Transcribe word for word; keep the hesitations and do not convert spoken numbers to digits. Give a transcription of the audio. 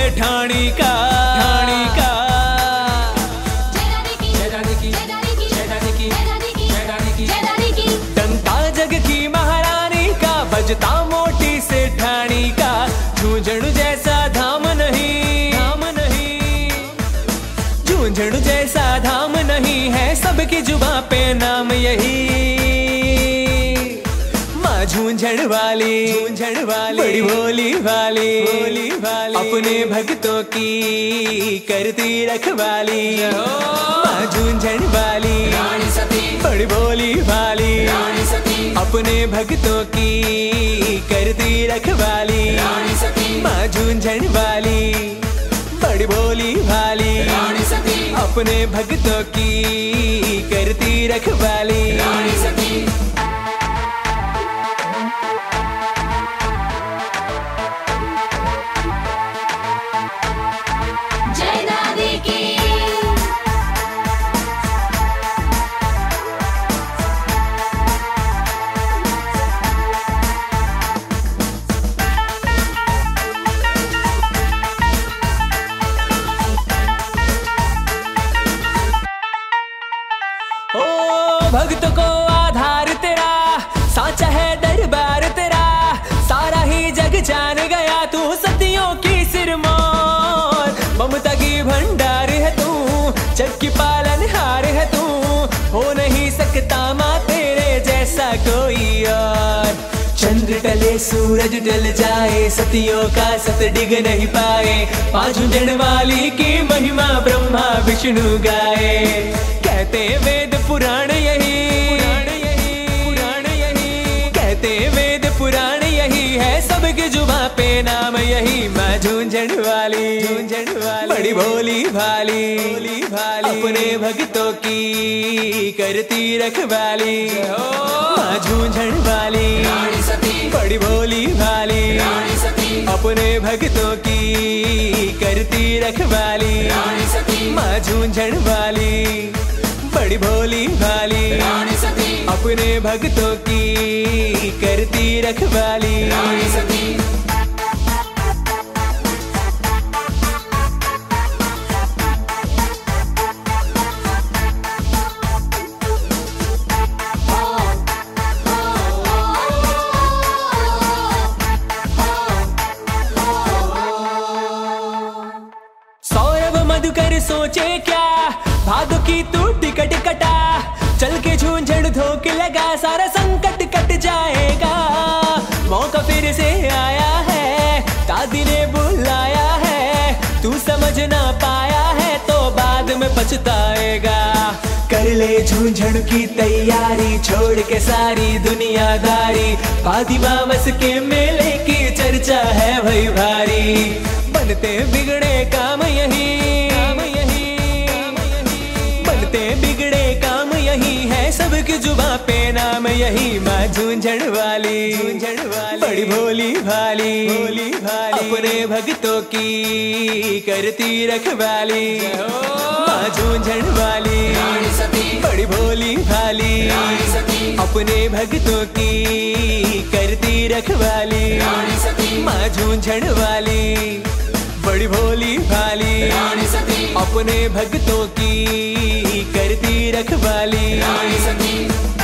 ठाणी का, ठाणी का। टंका जग की महारानी का, बजता मोटी से ठाणी का। झूंझणु जैसा धाम नहीं, धाम नहीं, झूंझणु जैसा धाम नहीं है, सबकी जुबां पे नाम यही। माँ झूंझण वाली, झूंझण वाली, बड़ी भोली भाली, भोली भाली, अपने भक्तों की करती रखवाली। माँ झूंझण वाली, बड़ी भोली भाली, अपने भक्तों की करती रखवाली। माँ झूंझण वाली, बड़ी भोली भाली, अपने भक्तों की करती रखवाली। भक्त को आधार तेरा, साचा है दरबार तेरा। सारा ही जग जान गया तू सतियों की सिरमौर। ममता की भंडार है तू, जग की पालनहार है तू। हो नहीं सकता माँ तेरे जैसा कोई और। चंद्र टले सूरज ढल जाए, सतियों का सत डिग नहीं पाए। पाँच झूंझण वाली की महिमा ब्रह्मा विष्णु गाए। कहते वेद पुराण यही, पुराण यही, पुराण यही, कहते वेद पुराण यही है, सबके जुबां पे नाम यही। माँ झूंझण वाली, झूंझण वाली, बड़ी भोली भाली, भोली भाली, अपने भक्तों की करती रखवाली। माँ झूंझण वाली, बड़ी भोली भाली, अपने भक्तों की करती रखवाली। माँ झूंझण वाली, बड़ी भोली भाली, अपने भक्तों की करती रखवाली। सौरभ मधुकर सोचे क्या, भादों की तू टिकट कटा। चल के झूंझण धोके लगा, सारा संकट कट जाएगा। मौका फिर से आया है, दादी ने बुलाया है। तू समझ ना पाया है तो बाद में पछताएगा। कर ले झूंझण की तैयारी, छोड़ के सारी दुनियादारी। आदि बामस के मेले की चर्चा है भाई भारी। बनते बिगड़े काम यही, काम यही, बनते बिगड़े काम यही है, सबकी जुबां पे नाम यही। माँ झूंझण वाली, झूंझण वाली, बड़ी भोली भाली, भोली भाली, अपने भक्तों की करती रखवाली। माँ झूंझण वाली, बड़ी भोली भाली, अपने भक्तों की करती रखवाली। माँ झूंझण वाली, बड़ी भोली भाली, अपने भक्तों की करती रखवाली।